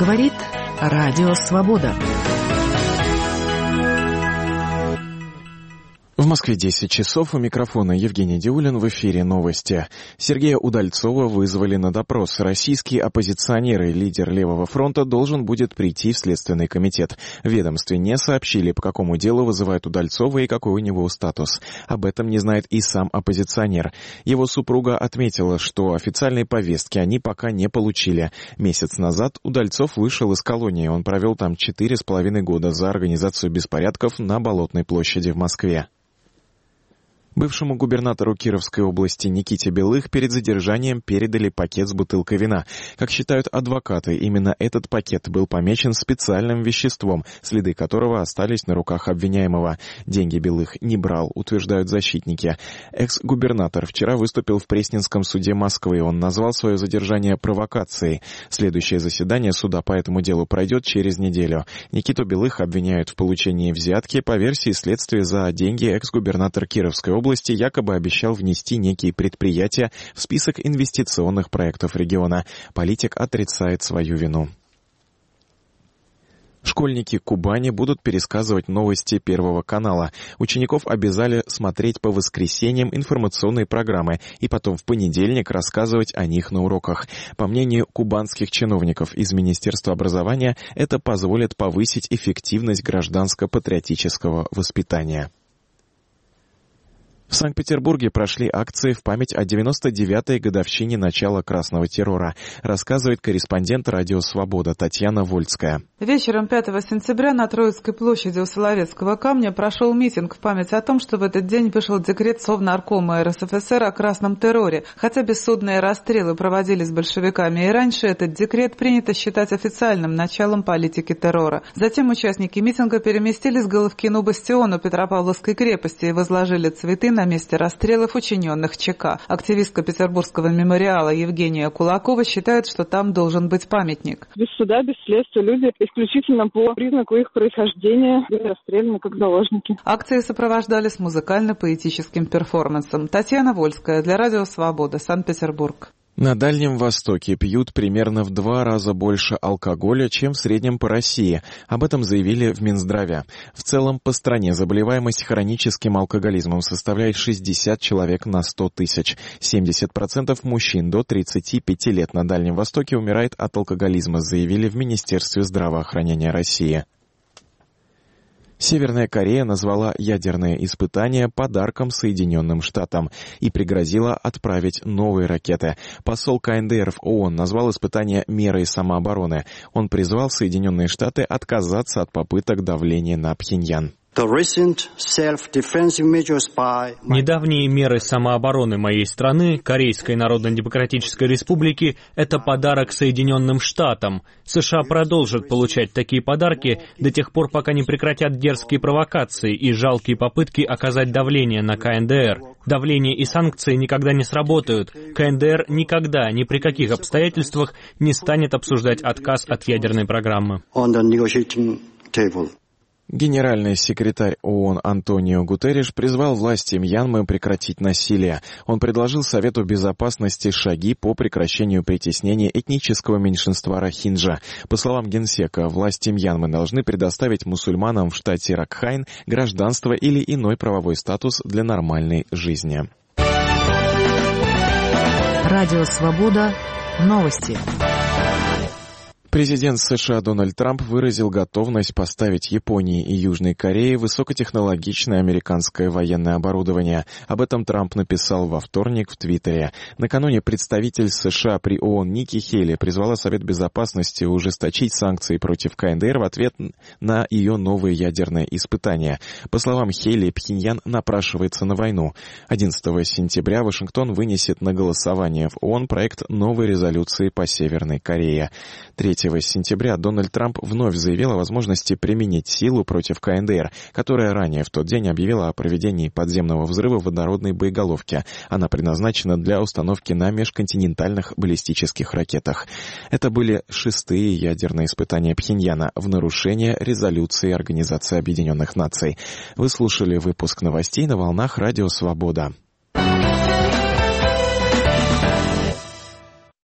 Говорит Радио Свобода. В Москве 10 часов, у микрофона Евгений Диулин, в эфире новости. Сергея Удальцова вызвали на допрос. Российский оппозиционер и лидер Левого фронта должен будет прийти в Следственный комитет. В ведомстве не сообщили, по какому делу вызывают Удальцова и какой у него статус. Об этом не знает и сам оппозиционер. Его супруга отметила, что официальной повестки они пока не получили. Месяц назад Удальцов вышел из колонии. Он провел там 4,5 года за организацию беспорядков на Болотной площади в Москве. Бывшему губернатору Кировской области Никите Белых перед задержанием передали пакет с бутылкой вина. Как считают адвокаты, именно этот пакет был помечен специальным веществом, следы которого остались на руках обвиняемого. Деньги Белых не брал, утверждают защитники. Экс-губернатор вчера выступил в Пресненском суде Москвы. Он назвал свое задержание провокацией. Следующее заседание суда по этому делу пройдет через неделю. Никиту Белых обвиняют в получении взятки. По версии следствия, за деньги экс-губернатор Кировской области якобы обещал внести некие предприятия в список инвестиционных проектов региона. Политик отрицает свою вину. Школьники Кубани будут пересказывать новости Первого канала. Учеников обязали смотреть по воскресеньям информационные программы и потом в понедельник рассказывать о них на уроках. По мнению кубанских чиновников из Министерства образования, это позволит повысить эффективность гражданско-патриотического воспитания. В Санкт-Петербурге прошли акции в память о 99-й годовщине начала красного террора, рассказывает корреспондент «Радио Свобода» Татьяна Вольская. Вечером 5 сентября на Троицкой площади у Соловецкого камня прошел митинг в память о том, что в этот день вышел декрет Совнаркома РСФСР о красном терроре. Хотя бессудные расстрелы проводились большевиками и раньше, этот декрет принято считать официальным началом политики террора. Затем участники митинга переместились к Головкину бастиону Петропавловской крепости и возложили цветы на месте расстрелов, учиненных ЧК. Активистка Петербургского мемориала Евгения Кулакова считает, что там должен быть памятник. Без суда, без следствия люди исключительно по признаку их происхождения были расстреляны как заложники. Акции сопровождались музыкально-поэтическим перформансом. Татьяна Вольская для Радио Свобода, Санкт-Петербург. На Дальнем Востоке пьют примерно в 2 раза больше алкоголя, чем в среднем по России. Об этом заявили в Минздраве. В целом по стране заболеваемость хроническим алкоголизмом составляет 60 человек на 100 тысяч. 70% мужчин до 35 лет на Дальнем Востоке умирает от алкоголизма, заявили в Министерстве здравоохранения России. Северная Корея назвала ядерные испытания подарком Соединенным Штатам и пригрозила отправить новые ракеты. Посол КНДР в ООН назвал испытания мерой самообороны. Он призвал Соединенные Штаты отказаться от попыток давления на Пхеньян. Недавние меры самообороны моей страны, Корейской Народно-Демократической Республики, это подарок Соединенным Штатам. США продолжат получать такие подарки до тех пор, пока не прекратят дерзкие провокации и жалкие попытки оказать давление на КНДР. Давление и санкции никогда не сработают. КНДР никогда, ни при каких обстоятельствах не станет обсуждать отказ от ядерной программы. Генеральный секретарь ООН Антонио Гутерриш призвал власти Мьянмы прекратить насилие. Он предложил Совету Безопасности шаги по прекращению притеснения этнического меньшинства рохинджа. По словам Генсека, власти Мьянмы должны предоставить мусульманам в штате Ракхайн гражданство или иной правовой статус для нормальной жизни. Радио Свобода. Новости. Президент США Дональд Трамп выразил готовность поставить Японии и Южной Корее высокотехнологичное американское военное оборудование. Об этом Трамп написал во вторник в Твиттере. Накануне представитель США при ООН Ники Хейли призвала Совет Безопасности ужесточить санкции против КНДР в ответ на ее новые ядерные испытания. По словам Хейли, Пхеньян напрашивается на войну. 11 сентября Вашингтон вынесет на голосование в ООН проект новой резолюции по Северной Корее. 3 сентября Дональд Трамп вновь заявил о возможности применить силу против КНДР, которая ранее в тот день объявила о проведении подземного взрыва водородной боеголовки. Она предназначена для установки на межконтинентальных баллистических ракетах. Это были 6-е ядерные испытания Пхеньяна в нарушение резолюции Организации Объединенных Наций. Вы слушали выпуск новостей на волнах Радио Свобода.